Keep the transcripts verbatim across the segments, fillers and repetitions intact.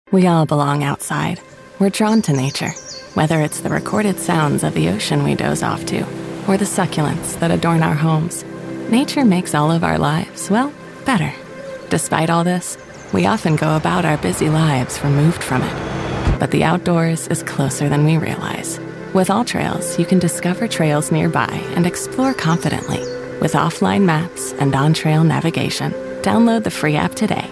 We all belong outside. We're drawn to nature, whether it's the recorded sounds of the ocean we doze off to, or the succulents that adorn our homes. Nature makes all of our lives, well, better. Despite all this, we often go about our busy lives removed from it. But the outdoors is closer than we realize. With AllTrails, you can discover trails nearby and explore confidently. With offline maps and on-trail navigation, download the free app today.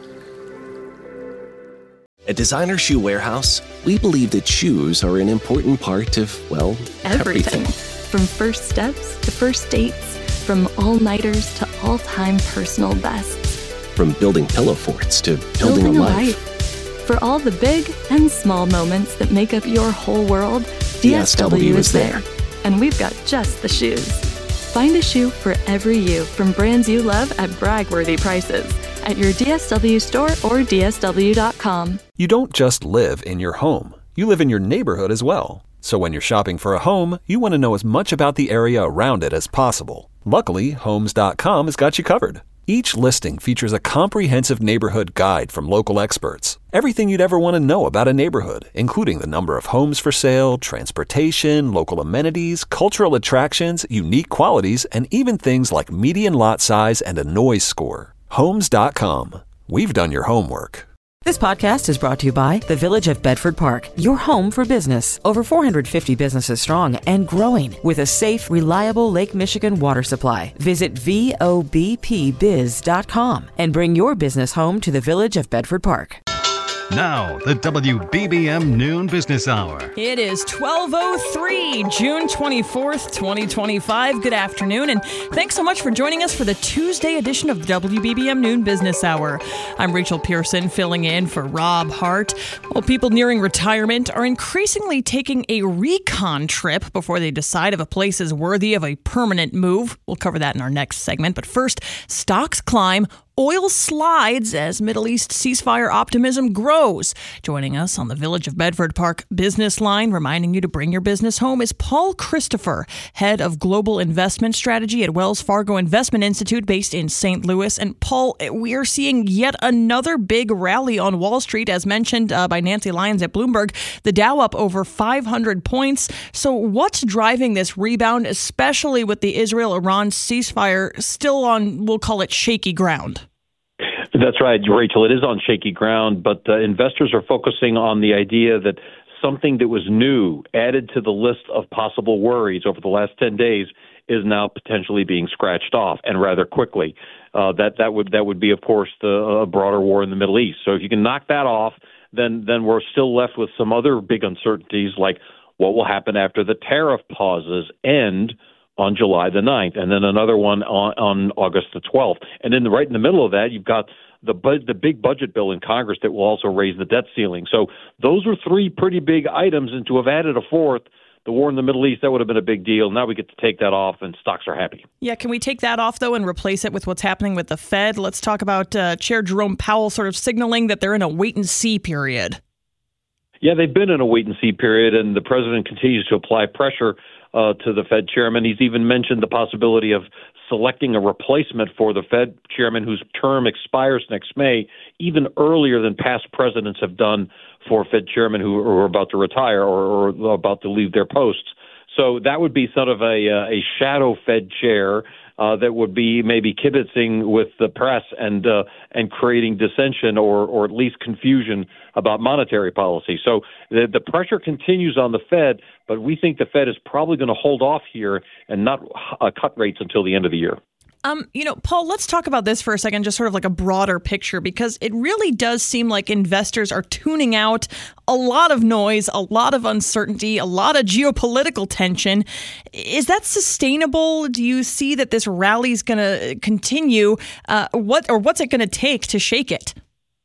At Designer Shoe Warehouse, we believe that shoes are an important part of, well, everything. everything. From first steps to first dates, from all-nighters to all-time personal bests. From building pillow forts to building, building a, a life. life. For all the big and small moments that make up your whole world, D S W is there. And we've got just the shoes. Find a shoe for every you from brands you love at brag-worthy prices at your D S W store or D S W dot com. You don't just live in your home. You live in your neighborhood as well. So when you're shopping for a home, you want to know as much about the area around it as possible. Luckily, Homes dot com has got you covered. Each listing features a comprehensive neighborhood guide from local experts. Everything you'd ever want to know about a neighborhood, including the number of homes for sale, transportation, local amenities, cultural attractions, unique qualities, and even things like median lot size and a noise score. Homes dot com. We've done your homework. This podcast is brought to you by the Village of Bedford Park, your home for business. Over four hundred fifty businesses strong and growing with a safe, reliable Lake Michigan water supply. Visit V O B P biz dot com and bring your business home to the Village of Bedford Park. Now, the W B B M Noon Business Hour. It is twelve oh three, June twenty-fourth, twenty twenty-five. Good afternoon, and thanks so much for joining us for the Tuesday edition of the W B B M Noon Business Hour. I'm Rachel Pearson, filling in for Rob Hart. Well, people nearing retirement are increasingly taking a recon trip before they decide if a place is worthy of a permanent move. We'll cover that in our next segment. But first, stocks climb. Oil slides as Middle East ceasefire optimism grows. Joining us on the Village of Bedford Park business line, reminding you to bring your business home, is Paul Christopher, head of global investment strategy at Wells Fargo Investment Institute based in Saint Louis. And Paul, we are seeing yet another big rally on Wall Street, as mentioned uh, by Nancy Lyons at Bloomberg. The Dow up over five hundred points. So what's driving this rebound, especially with the Israel-Iran ceasefire still on, we'll call it, shaky ground? That's right, Rachel. It is on shaky ground, but uh, investors are focusing on the idea that something that was new, added to the list of possible worries over the last ten days, is now potentially being scratched off, and rather quickly. Uh, that that would that would be, of course, the a broader war in the Middle East. So if you can knock that off, then then we're still left with some other big uncertainties, like what will happen after the tariff pauses end on July the ninth, and then another one on, on August the twelfth. And then right in the middle of that, you've got the bu- the big budget bill in Congress that will also raise the debt ceiling. So those are three pretty big items, and to have added a fourth, the war in the Middle East, that would have been a big deal. Now we get to take that off, and stocks are happy. Yeah, can we take that off, though, and replace it with what's happening with the Fed? Let's talk about uh, Chair Jerome Powell sort of signaling that they're in a wait-and-see period. Yeah, they've been in a wait-and-see period, and the president continues to apply pressure uh, to the Fed chairman. He's even mentioned the possibility of selecting a replacement for the Fed chairman whose term expires next May, even earlier than past presidents have done for Fed chairmen who are about to retire or, or about to leave their posts. So that would be sort of a, uh, a shadow Fed chair uh, that would be maybe kibitzing with the press and uh, and creating dissension or or at least confusion about monetary policy. So the, the pressure continues on the Fed, but we think the Fed is probably going to hold off here and not uh, cut rates until the end of the year. Um, you know, Paul, let's talk about this for a second, just sort of like a broader picture, because it really does seem like investors are tuning out a lot of noise, a lot of uncertainty, a lot of geopolitical tension. Is that sustainable? Do you see that this rally is going to continue? Uh, what or what's it going to take to shake it?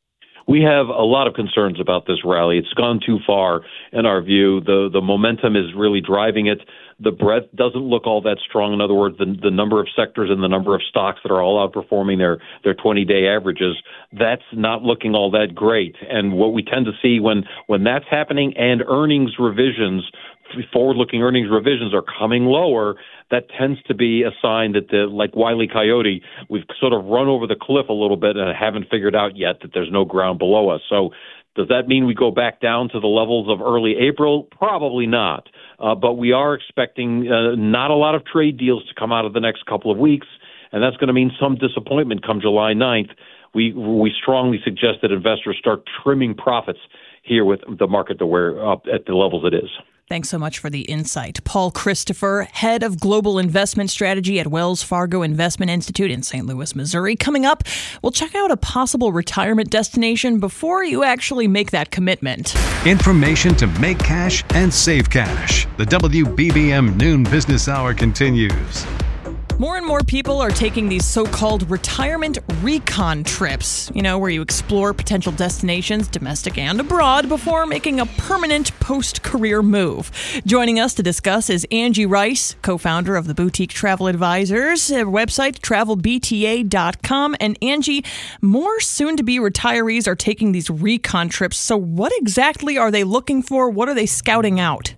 We have a lot of concerns about this rally. It's gone too far in our view. The the momentum is really driving it. The breadth doesn't look all that strong. In other words, the, the number of sectors and the number of stocks that are all outperforming their, their twenty-day averages, that's not looking all that great. And what we tend to see when, when that's happening and earnings revisions, forward-looking earnings revisions are coming lower, that tends to be a sign that, the, like Wile E. Coyote, we've sort of run over the cliff a little bit and haven't figured out yet that there's no ground below us. So Does that mean we go back down to the levels of early April? Probably not. Uh, but we are expecting uh, not a lot of trade deals to come out of the next couple of weeks, and that's going to mean some disappointment come July ninth. We we strongly suggest that investors start trimming profits here with the market to where up at the levels it is. Thanks so much for the insight. Paul Christopher, head of global investment strategy at Wells Fargo Investment Institute in Saint Louis, Missouri. Coming up, we'll check out a possible retirement destination before you actually make that commitment. Information to make cash and save cash. The W B B M Noon Business Hour continues. More and more people are taking these so-called retirement recon trips, you know, where you explore potential destinations, domestic and abroad, before making a permanent post-career move. Joining us to discuss is Angie Rice, co-founder of the Boutique Travel Advisors, uh, website travel b t a dot com. And Angie, more soon-to-be retirees are taking these recon trips. So what exactly are they looking for? What are they scouting out?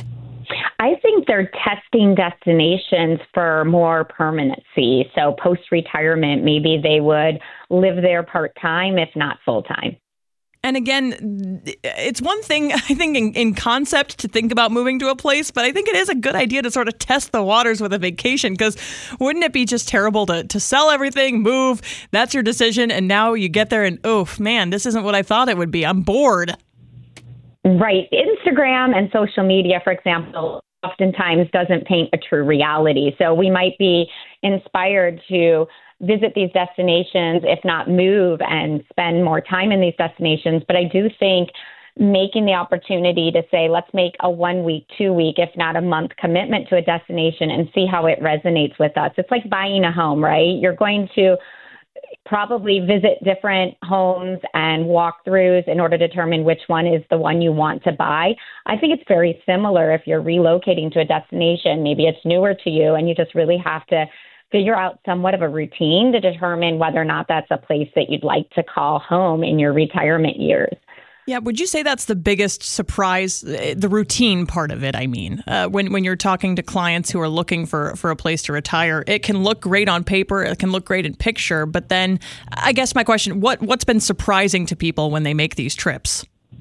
I think they're testing destinations for more permanency. So post-retirement, maybe they would live there part-time, if not full-time. And again, it's one thing, I think, in, in concept to think about moving to a place, but I think it is a good idea to sort of test the waters with a vacation, because wouldn't it be just terrible to, to sell everything, move, that's your decision, and now you get there and, oh, man, this isn't what I thought it would be. I'm bored. Right. Instagram and social media, for example, oftentimes doesn't paint a true reality. So we might be inspired to visit these destinations, if not move and spend more time in these destinations. But I do think making the opportunity to say, let's make a one week, two week, if not a month commitment to a destination and see how it resonates with us. It's like buying a home, right? You're going to probably visit different homes and walkthroughs in order to determine which one is the one you want to buy. I think it's very similar if you're relocating to a destination. Maybe it's newer to you and you just really have to figure out somewhat of a routine to determine whether or not that's a place that you'd like to call home in your retirement years. Yeah, would you say that's the biggest surprise, the routine part of it, I mean? Uh, when when you're talking to clients who are looking for, for a place to retire, it can look great on paper, it can look great in picture, but then I guess my question, what, what's been surprising to people when they make these trips?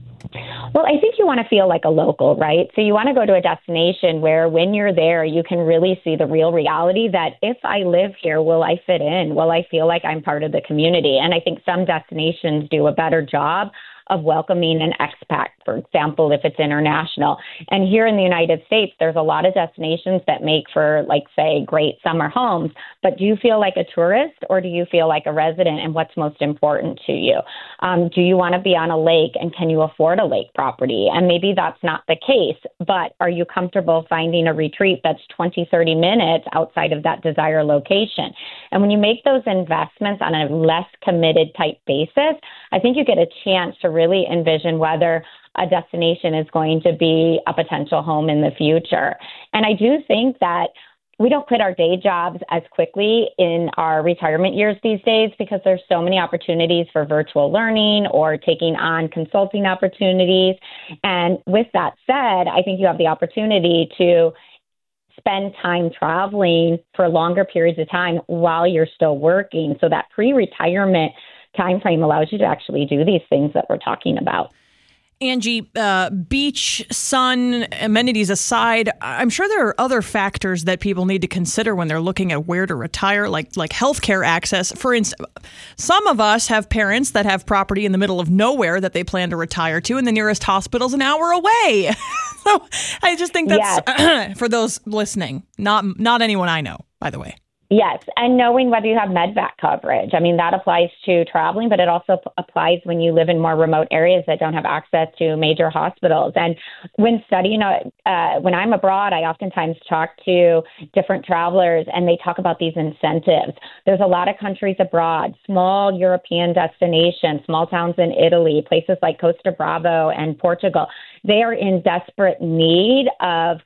Well, I think you want to feel like a local, right? So you want to go to a destination where when you're there, you can really see the real reality that if I live here, will I fit in? Will I feel like I'm part of the community? And I think some destinations do a better job of welcoming an expat, for example, if it's international. And here in the United States, there's a lot of destinations that make for, like, say, great summer homes. But do you feel like a tourist or do you feel like a resident? And what's most important to you? Um, do you want to be on a lake and can you afford a lake property? And maybe that's not the case, but are you comfortable finding a retreat that's twenty, thirty minutes outside of that desired location? And when you make those investments on a less committed type basis, I think you get a chance to really envision whether a destination is going to be a potential home in the future. And I do think that we don't quit our day jobs as quickly in our retirement years these days because there's so many opportunities for virtual learning or taking on consulting opportunities. And with that said, I think you have the opportunity to spend time traveling for longer periods of time while you're still working. So that pre-retirement time frame allows you to actually do these things that we're talking about. Angie, uh, beach, sun, amenities aside, I'm sure there are other factors that people need to consider when they're looking at where to retire, like like healthcare access. For instance, some of us have parents that have property in the middle of nowhere that they plan to retire to, and the nearest hospital's an hour away. So I just think that's, yes. For those listening, not not anyone I know, by the way. Yes, and knowing whether you have MedVac coverage. I mean, that applies to traveling, but it also p- applies when you live in more remote areas that don't have access to major hospitals. And when studying, uh, when I'm abroad, I oftentimes talk to different travelers, and they talk about these incentives. There's a lot of countries abroad, small European destinations, small towns in Italy, places like Costa Brava and Portugal. They are in desperate need of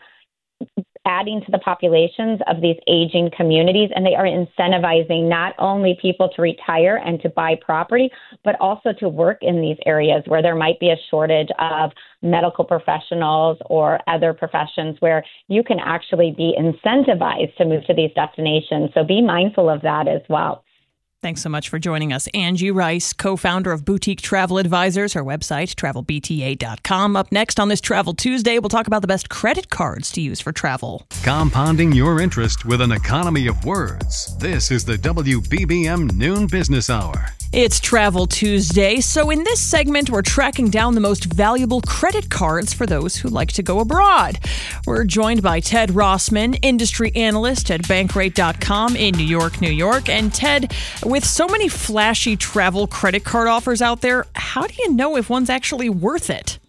adding to the populations of these aging communities, and they are incentivizing not only people to retire and to buy property, but also to work in these areas where there might be a shortage of medical professionals or other professions where you can actually be incentivized to move to these destinations. So be mindful of that as well. Thanks so much for joining us. Angie Rice, co-founder of Boutique Travel Advisors, her website, travel b t a dot com. Up next on this Travel Tuesday, we'll talk about the best credit cards to use for travel. Compounding your interest with an economy of words. This is the W B B M Noon Business Hour. It's Travel Tuesday, so in this segment, we're tracking down the most valuable credit cards for those who like to go abroad. We're joined by Ted Rossman, industry analyst at bankrate dot com in New York, New York. And Ted, with so many flashy travel credit card offers out there, how do you know if one's actually worth it?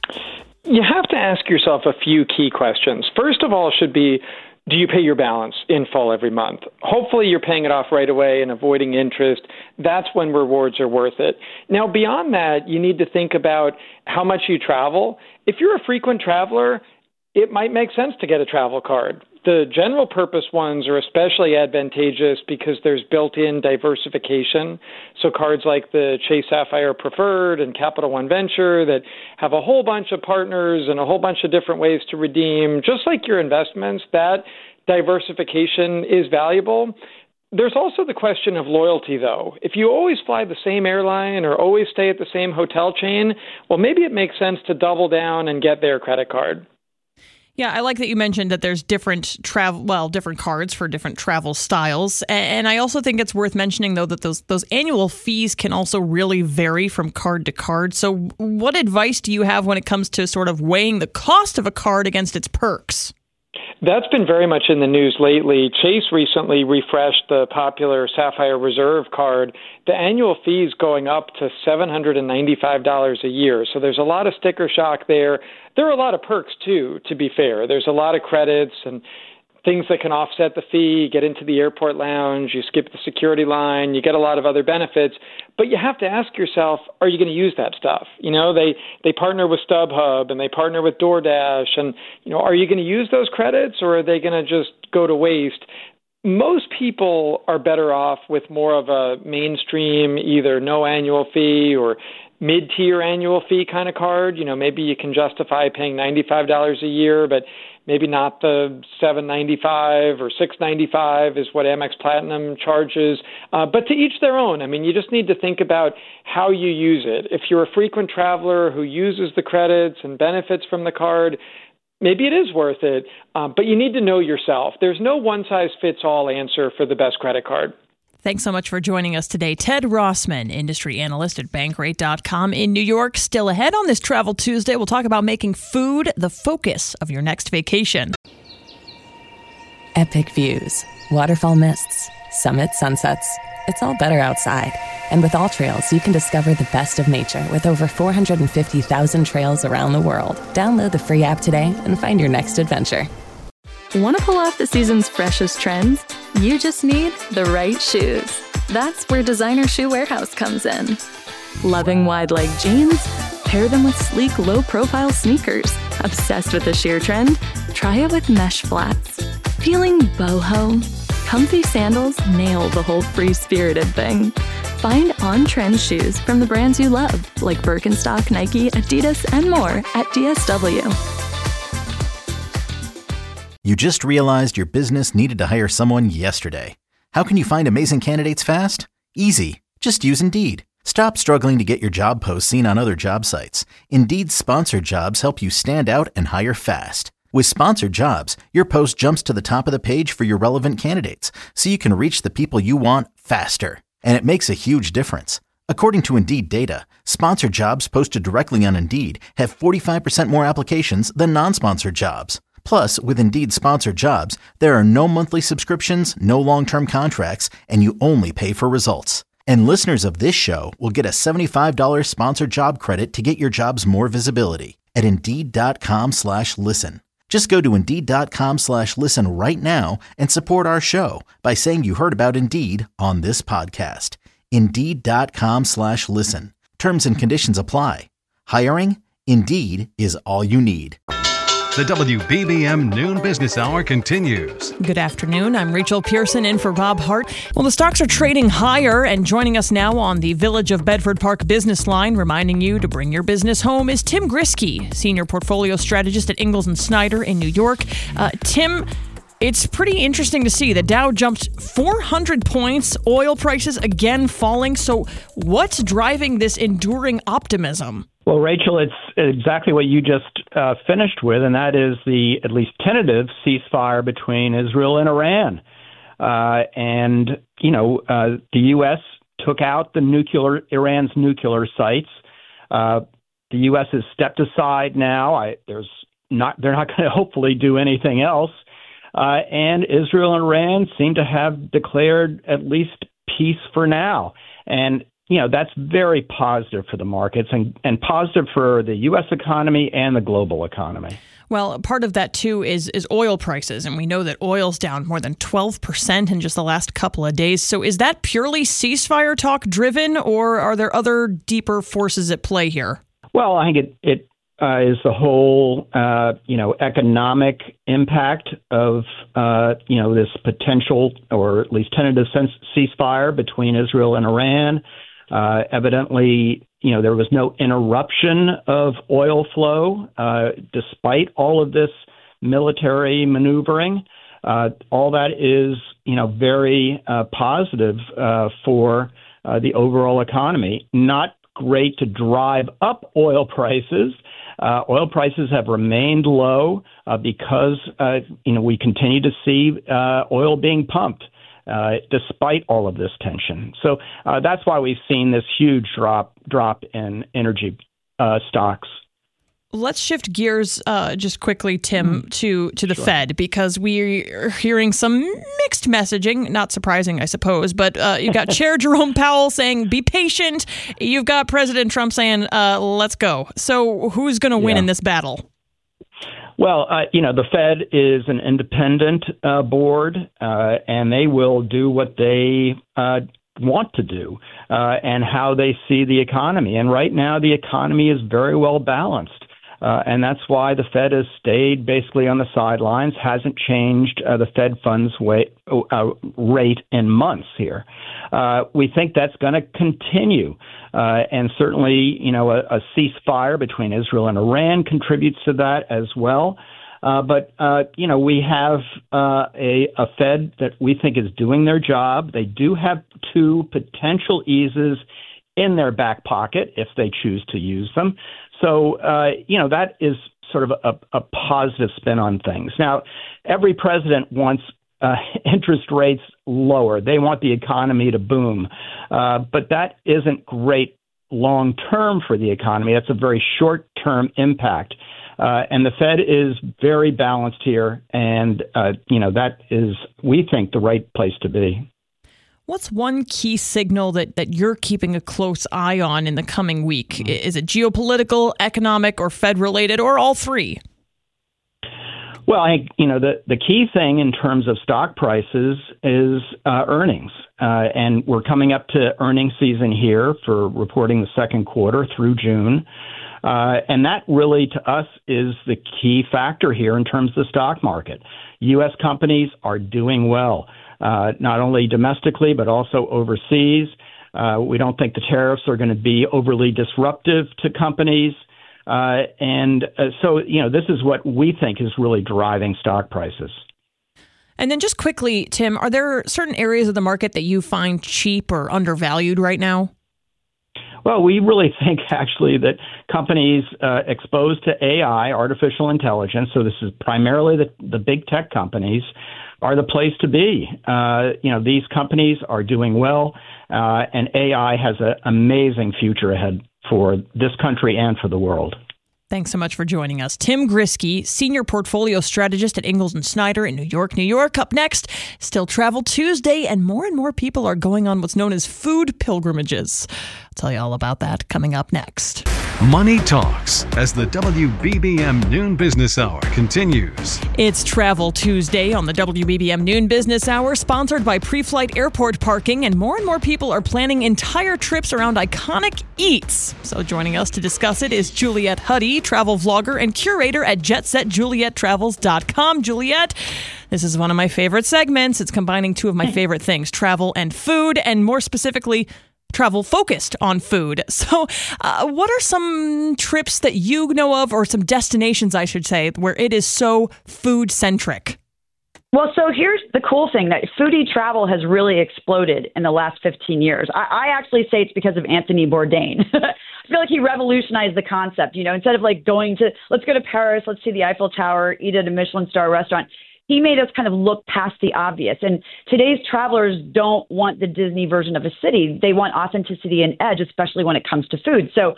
You have to ask yourself a few key questions. First of all should be, do you pay your balance in full every month? Hopefully you're paying it off right away and avoiding interest. That's when rewards are worth it. Now, beyond that, you need to think about how much you travel. If you're a frequent traveler, it might make sense to get a travel card. The general purpose ones are especially advantageous because there's built-in diversification. So cards like the Chase Sapphire Preferred and Capital One Venture that have a whole bunch of partners and a whole bunch of different ways to redeem, just like your investments, that diversification is valuable. There's also the question of loyalty, though. If you always fly the same airline or always stay at the same hotel chain, well, maybe it makes sense to double down and get their credit card. Yeah, I like that you mentioned that there's different travel, well, different cards for different travel styles. And I also think it's worth mentioning, though, that those those annual fees can also really vary from card to card. So what advice do you have when it comes to sort of weighing the cost of a card against its perks? That's been very much in the news lately. Chase recently refreshed the popular Sapphire Reserve card. The annual fees going up to seven hundred ninety-five dollars a year. So there's a lot of sticker shock there. There are a lot of perks, too, to be fair. There's a lot of credits and things that can offset the fee, get into the airport lounge, you skip the security line, you get a lot of other benefits. But you have to ask yourself, are you going to use that stuff? You know, they, they partner with StubHub and they partner with DoorDash. And, you know, are you going to use those credits or are they going to just go to waste? Most people are better off with more of a mainstream, either no annual fee or mid-tier annual fee kind of card. You know, maybe you can justify paying ninety-five dollars a year, but maybe not the seven ninety-five or six ninety-five is what Amex Platinum charges. Uh, but to each their own. I mean, you just need to think about how you use it. If you're a frequent traveler who uses the credits and benefits from the card, maybe it is worth it. Uh, but you need to know yourself. There's no one-size-fits-all answer for the best credit card. Thanks so much for joining us today. Ted Rossman, industry analyst at bankrate dot com in New York. Still ahead on this Travel Tuesday, we'll talk about making food the focus of your next vacation. Epic views, waterfall mists, summit sunsets. It's all better outside. And with AllTrails, you can discover the best of nature with over four hundred fifty thousand trails around the world. Download the free app today and find your next adventure. Want to pull off the season's freshest trends? You just need the right shoes. That's where Designer Shoe Warehouse comes in. Loving wide-leg jeans? Pair them with sleek, low-profile sneakers. Obsessed with the sheer trend? Try it with mesh flats. Feeling boho? Comfy sandals nail the whole free-spirited thing. Find on-trend shoes from the brands you love, like Birkenstock, Nike, Adidas, and more at D S W. You just realized your business needed to hire someone yesterday. How can you find amazing candidates fast? Easy. Just use Indeed. Stop struggling to get your job posts seen on other job sites. Indeed's sponsored jobs help you stand out and hire fast. With sponsored jobs, your post jumps to the top of the page for your relevant candidates, so you can reach the people you want faster. And it makes a huge difference. According to Indeed data, sponsored jobs posted directly on Indeed have forty-five percent more applications than non-sponsored jobs. Plus, with Indeed sponsored jobs, there are no monthly subscriptions, no long-term contracts, and you only pay for results. And listeners of this show will get a seventy-five dollars sponsored job credit to get your jobs more visibility at Indeed.com slash listen. Just go to Indeed.com slash listen right now and support our show by saying you heard about Indeed on this podcast. Indeed.com slash listen. Terms and conditions apply. Hiring? Indeed is all you need. The W B B M Noon Business Hour continues. Good afternoon. I'm Rachel Pearson in for Bob Hart. Well, the stocks are trading higher, and joining us now on the Village of Bedford Park business line, reminding you to bring your business home, is Tim Grisky, Senior Portfolio Strategist at Ingalls and Snyder in New York. Uh, Tim, It's pretty interesting to see. The Dow jumped four hundred points, oil prices again falling. So what's driving this enduring optimism? Well, Rachel, it's exactly what you just uh, finished with, and that is the at least tentative ceasefire between Israel and Iran. Uh, and, you know, uh, the U S took out the nuclear Iran's nuclear sites. Uh, the U S has stepped aside now. I, there's not they're not going to hopefully do anything else. Uh, and Israel and Iran seem to have declared at least peace for now. And, you know, that's very positive for the markets and, and positive for the U S economy and the global economy. Well, part of that, too, is is oil prices. And we know that oil's down more than twelve percent in just the last couple of days. So is that purely ceasefire talk driven, or are there other deeper forces at play here? Well, I think it, it uh, is the whole, uh, you know, economic impact of, uh, you know, this potential or at least tentative ceasefire between Israel and Iran. Uh, evidently, you know, there was no interruption of oil flow uh, despite all of this military maneuvering. Uh, all that is, you know, very uh, positive uh, for uh, the overall economy. Not great to drive up oil prices. Uh, oil prices have remained low uh, because, uh, you know, we continue to see uh, oil being pumped. Uh, despite all of this tension. So uh, that's why we've seen this huge drop drop in energy uh, stocks. Let's shift gears uh, just quickly, Tim, mm. to, to the sure. Fed, because we're hearing some mixed messaging. Not surprising, I suppose, but uh, you've got Chair Jerome Powell saying, be patient. You've got President Trump saying, uh, let's go. So who's going to win yeah. in this battle? Well, uh, you know, the Fed is an independent uh, board, uh, and they will do what they uh, want to do uh, and how they see the economy. And right now, the economy is very well balanced. Uh, and that's why the Fed has stayed basically on the sidelines, hasn't changed uh, the Fed funds weight, uh, rate in months here. Uh, we think that's going to continue. Uh, and certainly, you know, a, a ceasefire between Israel and Iran contributes to that as well. Uh, but, uh, you know, we have uh, a, a Fed that we think is doing their job. They do have two potential eases in their back pocket if they choose to use them. So, uh, you know, that is sort of a, a positive spin on things. Now, every president wants uh, interest rates lower. They want the economy to boom. Uh, but that isn't great long term for the economy. That's a very short term impact. Uh, and the Fed is very balanced here. And, uh, you know, that is, we think, the right place to be. What's one key signal that, that you're keeping a close eye on in the coming week? Mm-hmm. Is it geopolitical, economic, or Fed-related, or all three? Well, I think, you know, the, the key thing in terms of stock prices is uh, earnings. Uh, and we're coming up to earnings season here for reporting the second quarter through June. Uh, and that really, to us, is the key factor here in terms of the stock market. U S companies are doing well. Uh, not only domestically, but also overseas. Uh, we don't think the tariffs are going to be overly disruptive to companies. Uh, and uh, so, you know, this is what we think is really driving stock prices. And then just quickly, Tim, are there certain areas of the market that you find cheap or undervalued right now? Well, we really think, actually, that companies uh, exposed to A I, artificial intelligence, so this is primarily the, the big tech companies, are the place to be. Uh, you know, these companies are doing well, uh, and A I has an amazing future ahead for this country and for the world. Thanks so much for joining us. Tim Grisky, Senior Portfolio Strategist at Ingalls and Snyder in New York, New York. Up next, Still Travel Tuesday, and more and more people are going on what's known as food pilgrimages. I'll tell you all about that coming up next. Money Talks as the W B B M Noon Business Hour continues. It's Travel Tuesday on the W B B M Noon Business Hour, sponsored by Preflight Airport Parking, and more and more people are planning entire trips around iconic eats. So joining us to discuss it is Juliette Huddy, travel vlogger and curator at jet set juliette travels dot com. Juliette, this is one of my favorite segments. It's combining two of my favorite things, travel and food, and more specifically, travel focused on food. So uh, what are some trips that you know of, or some destinations, I should say, where it is so food centric? Well, so here's the cool thing, that foodie travel has really exploded in the last fifteen years. I, I actually say it's because of Anthony Bourdain. I feel like he revolutionized the concept. You know, instead of like going to, let's go to Paris, let's see the Eiffel Tower, eat at a Michelin star restaurant, he made us kind of look past the obvious. And today's travelers don't want the Disney version of a city. They want authenticity and edge, especially when it comes to food. So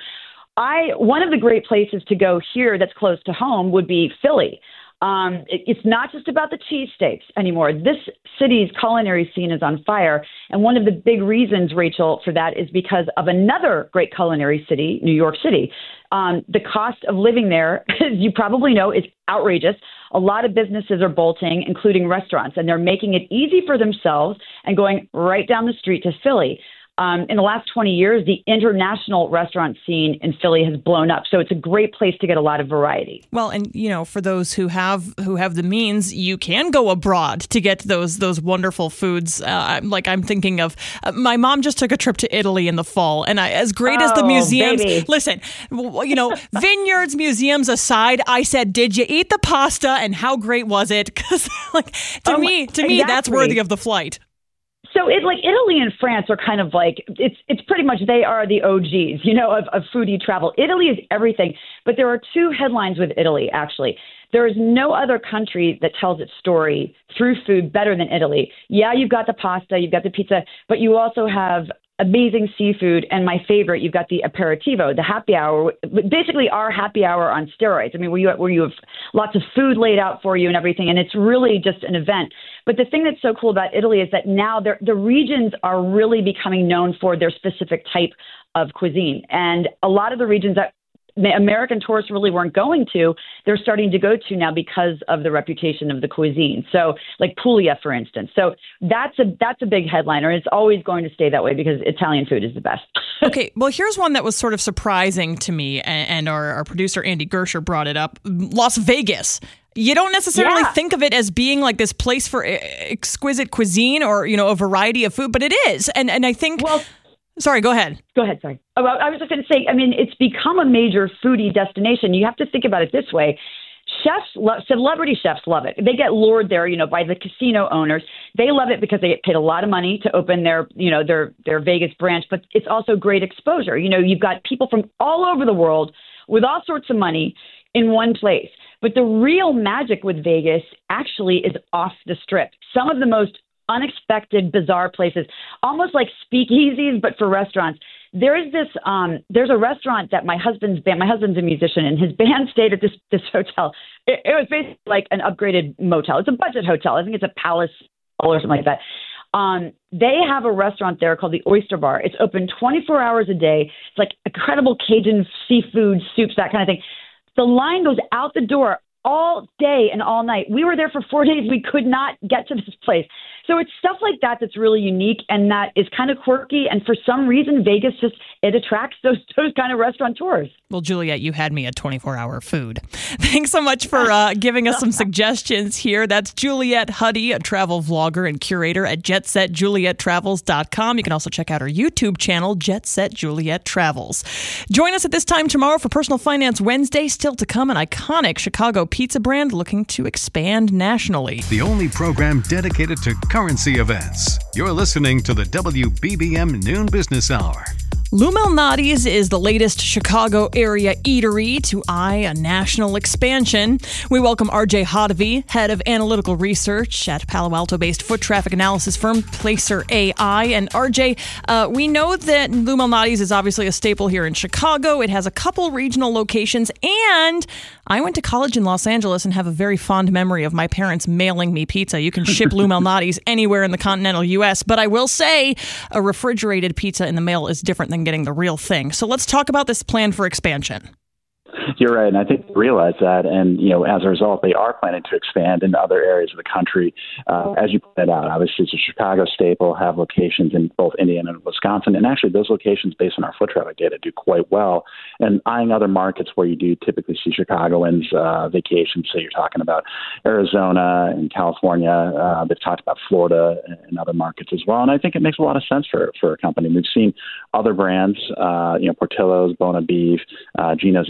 I, one of the great places to go here that's close to home would be Philly. Um, it, it's not just about the cheesesteaks anymore. This city's culinary scene is on fire. And one of the big reasons, Rachel, for that is because of another great culinary city, New York City. Um, the cost of living there, as you probably know, is outrageous. A lot of businesses are bolting, including restaurants, and they're making it easy for themselves and going right down the street to Philly. Um, in the last twenty years, the international restaurant scene in Philly has blown up. So it's a great place to get a lot of variety. Well, and, you know, for those who have who have the means, you can go abroad to get those those wonderful foods. Uh, like I'm thinking of, uh, my mom just took a trip to Italy in the fall. And I, as great oh, as the museums, baby. listen, you know, vineyards, museums aside, I said, did you eat the pasta and how great was it? Because like to oh, me, to me, exactly. that's worthy of the flight. So it like Italy and France are kind of like, it's it's pretty much, they are the O Gs, you know, of, of foodie travel. Italy is everything. But there are two headlines with Italy, actually. There is no other country that tells its story through food better than Italy. Yeah, you've got the pasta, you've got the pizza, but you also have amazing seafood. And my favorite, you've got the aperitivo, the happy hour, basically our happy hour on steroids. I mean, where you, where you have lots of food laid out for you and everything. And it's really just an event. But the thing that's so cool about Italy is that now the regions are really becoming known for their specific type of cuisine. And a lot of the regions that the American tourists really weren't going to, they're starting to go to now because of the reputation of the cuisine. So like Puglia, for instance. So that's a that's a big headliner. It's always going to stay that way because Italian food is the best. Okay, well, here's one that was sort of surprising to me, and our, our producer, Andy Gersher, brought it up. Las Vegas. You don't necessarily yeah. think of it as being like this place for exquisite cuisine or, you know, a variety of food, but it is. And and I think... Well, Sorry, go ahead. Go ahead, sorry. Oh, I was just going to say, I mean, it's become a major foodie destination. You have to think about it this way. Chefs, love, celebrity chefs love it. They get lured there, you know, by the casino owners. They love it because they get paid a lot of money to open their, you know, their, their Vegas branch, but it's also great exposure. You know, you've got people from all over the world with all sorts of money in one place. But the real magic with Vegas actually is off the strip. Some of the most unexpected, bizarre places, almost like speakeasies, but for restaurants. There is this, um, there's a restaurant that my husband's band, my husband's a musician, and his band stayed at this, this hotel. It, it was basically like an upgraded motel. It's a budget hotel. I think it's a Palace or something like that. Um, they have a restaurant there called the Oyster Bar. It's open twenty-four hours a day. It's like incredible Cajun seafood, soups, that kind of thing. The line goes out the door all day and all night. We were there for four days. We could not get to this place. So it's stuff like that that's really unique and that is kind of quirky. And for some reason, Vegas just, it attracts those those kind of restaurateurs. Well, Juliet, you had me at twenty-four hour food. Thanks so much for uh, giving us some suggestions here. That's Juliet Huddy, a travel vlogger and curator at jet set juliet travels dot com. You can also check out her YouTube channel, Jet Set Juliet Travels. Join us at this time tomorrow for Personal Finance Wednesday. Still to come, an iconic Chicago pizza brand looking to expand nationally. The only program dedicated to currency events. You're listening to the W B B M Noon Business Hour. Lou Malnati's is the latest Chicago area eatery to eye a national expansion. We welcome R J Hodavi, head of analytical research at Palo Alto-based foot traffic analysis firm Placer A I. And R J, uh, we know that Lou Malnati's is obviously a staple here in Chicago. It has a couple regional locations, and I went to college in Los Angeles and have a very fond memory of my parents mailing me pizza. You can ship Lou Malnati's anywhere in the continental U S, but I will say a refrigerated pizza in the mail is different than getting the real thing. So let's talk about this plan for expansion. You're right, and I think they realize that, and you know, as a result, they are planning to expand into other areas of the country. Uh, as you pointed out, obviously, it's a Chicago staple, have locations in both Indiana and Wisconsin, and actually those locations, based on our foot traffic data, do quite well. And eyeing other markets where you do typically see Chicagoans uh, vacation, so you're talking about Arizona and California. Uh, they've talked about Florida and other markets as well, and I think it makes a lot of sense for for a company. We've seen other brands, uh, you know, Portillo's, Bona Beef, uh, Gino's East, other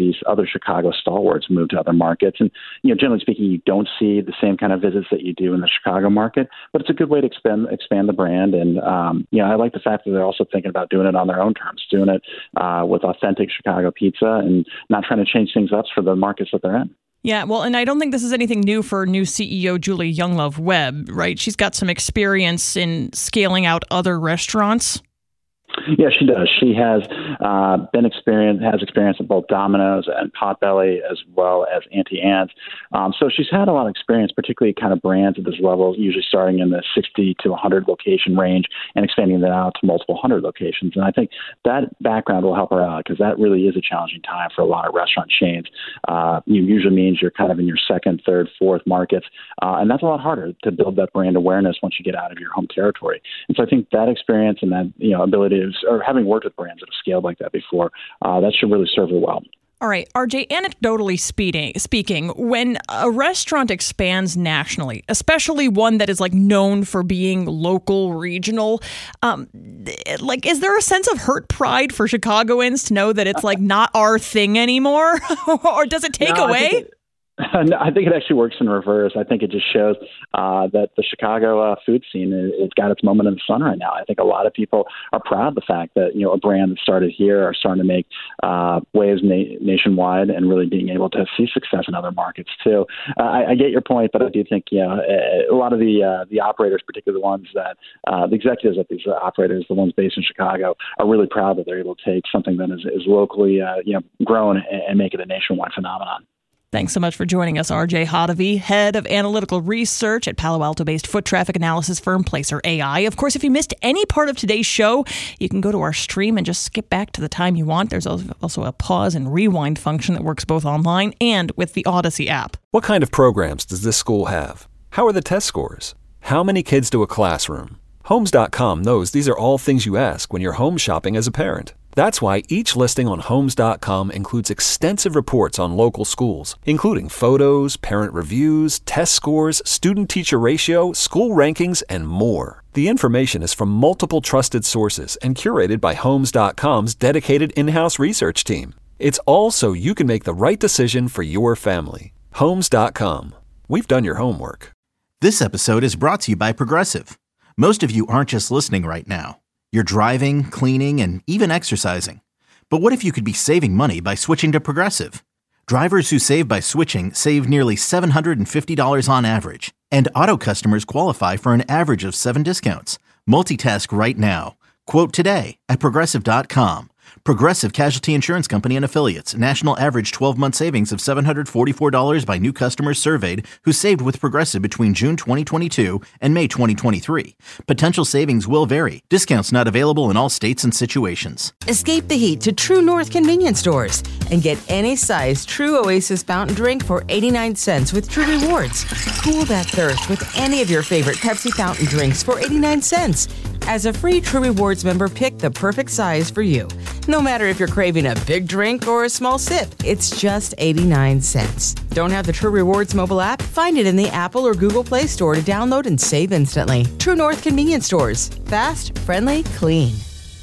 other Chicago stalwarts move to other markets. And, you know, generally speaking, you don't see the same kind of visits that you do in the Chicago market, but it's a good way to expand, expand the brand. And, um, you know, I like the fact that they're also thinking about doing it on their own terms, doing it uh, with authentic Chicago pizza and not trying to change things up for the markets that they're in. Yeah, well, and I don't think this is anything new for new C E O Julie Younglove Webb, right? She's got some experience in scaling out other restaurants. Yeah, she does. She has uh, been experienced, has experience at both Domino's and Potbelly, as well as Auntie Anne's. Um, so she's had a lot of experience, particularly kind of brands at this level, usually starting in the sixty to one hundred location range and expanding that out to multiple hundred locations. And I think that background will help her out because that really is a challenging time for a lot of restaurant chains. Uh, it usually means you're kind of in your second, third, fourth markets, uh, and that's a lot harder to build that brand awareness once you get out of your home territory. And so I think that experience and that, you know, ability to or having worked with brands that have scaled like that before, uh, that should really serve her well. All right, R J, anecdotally speaking, speaking, when a restaurant expands nationally, especially one that is like known for being local, regional, um, like, is there a sense of hurt pride for Chicagoans to know that it's like not our thing anymore? Or does it take no, away? No, I think it actually works in reverse. I think it just shows uh, that the Chicago uh, food scene has got its moment in the sun right now. I think a lot of people are proud of the fact that, you know, a brand that started here are starting to make uh, waves na- nationwide and really being able to see success in other markets too. Uh, I, I get your point, but I do think, you know, a lot of the uh, the operators, particularly the ones that uh, the executives at these operators, the ones based in Chicago, are really proud that they're able to take something that is, is locally, uh, you know, grown and, and make it a nationwide phenomenon. Thanks so much for joining us, R J Hottovy, head of analytical research at Palo Alto-based foot traffic analysis firm Placer A I. Of course, if you missed any part of today's show, you can go to our stream and just skip back to the time you want. There's also a pause and rewind function that works both online and with the Odyssey app. What kind of programs does this school have? How are the test scores? How many kids do a classroom? Homes dot com knows these are all things you ask when you're home shopping as a parent. That's why each listing on Homes dot com includes extensive reports on local schools, including photos, parent reviews, test scores, student-teacher ratio, school rankings, and more. The information is from multiple trusted sources and curated by Homes dot com's dedicated in-house research team. It's all so you can make the right decision for your family. Homes dot com. We've done your homework. This episode is brought to you by Progressive. Most of you aren't just listening right now. You're driving, cleaning, and even exercising. But what if you could be saving money by switching to Progressive? Drivers who save by switching save nearly seven hundred fifty dollars on average. And auto customers qualify for an average of seven discounts. Multitask right now. Quote today at Progressive dot com. Progressive Casualty Insurance Company and Affiliates. National average twelve-month savings of seven hundred forty-four dollars by new customers surveyed who saved with Progressive between June twenty twenty-two and May twenty twenty-three. Potential savings will vary. Discounts not available in all states and situations. Escape the heat to True North convenience stores and get any size True Oasis fountain drink for eighty-nine cents with True Rewards. Cool that thirst with any of your favorite Pepsi fountain drinks for eighty-nine cents. As a free True Rewards member, pick the perfect size for you. No matter if you're craving a big drink or a small sip, it's just eighty-nine cents. Don't have the True Rewards mobile app? Find it in the Apple or Google Play Store to download and save instantly. True North convenience stores. Fast, friendly, clean.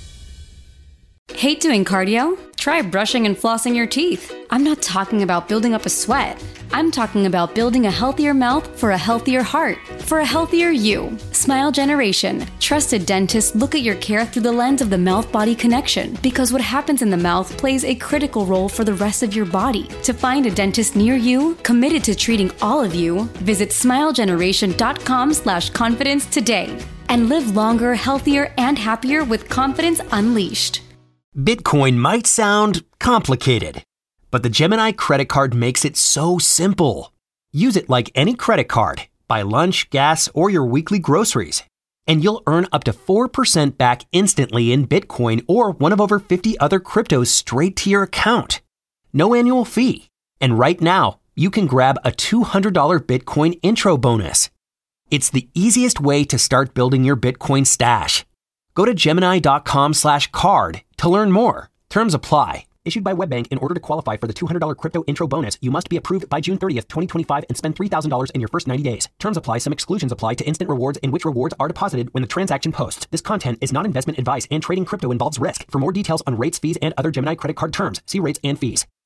Hate doing cardio? Try brushing and flossing your teeth. I'm not talking about building up a sweat. I'm talking about building a healthier mouth for a healthier heart, for a healthier you. Smile Generation. Trusted dentists look at your care through the lens of the mouth-body connection because what happens in the mouth plays a critical role for the rest of your body. To find a dentist near you, committed to treating all of you, visit smilegeneration.com slash confidence today and live longer, healthier, and happier with confidence unleashed. Bitcoin might sound complicated, but the Gemini credit card makes it so simple. Use it like any credit card. Buy lunch, gas, or your weekly groceries, and you'll earn up to four percent back instantly in Bitcoin or one of over fifty other cryptos straight to your account. No annual fee. And right now, you can grab a two hundred dollars Bitcoin intro bonus. It's the easiest way to start building your Bitcoin stash. Go to Gemini.com slash card to learn more. Terms apply. Issued by WebBank. In order to qualify for the two hundred dollars crypto intro bonus, you must be approved by June thirtieth, twenty twenty-five and spend three thousand dollars in your first ninety days. Terms apply. Some exclusions apply to instant rewards in which rewards are deposited when the transaction posts. This content is not investment advice and trading crypto involves risk. For more details on rates, fees, and other Gemini credit card terms, see rates and fees.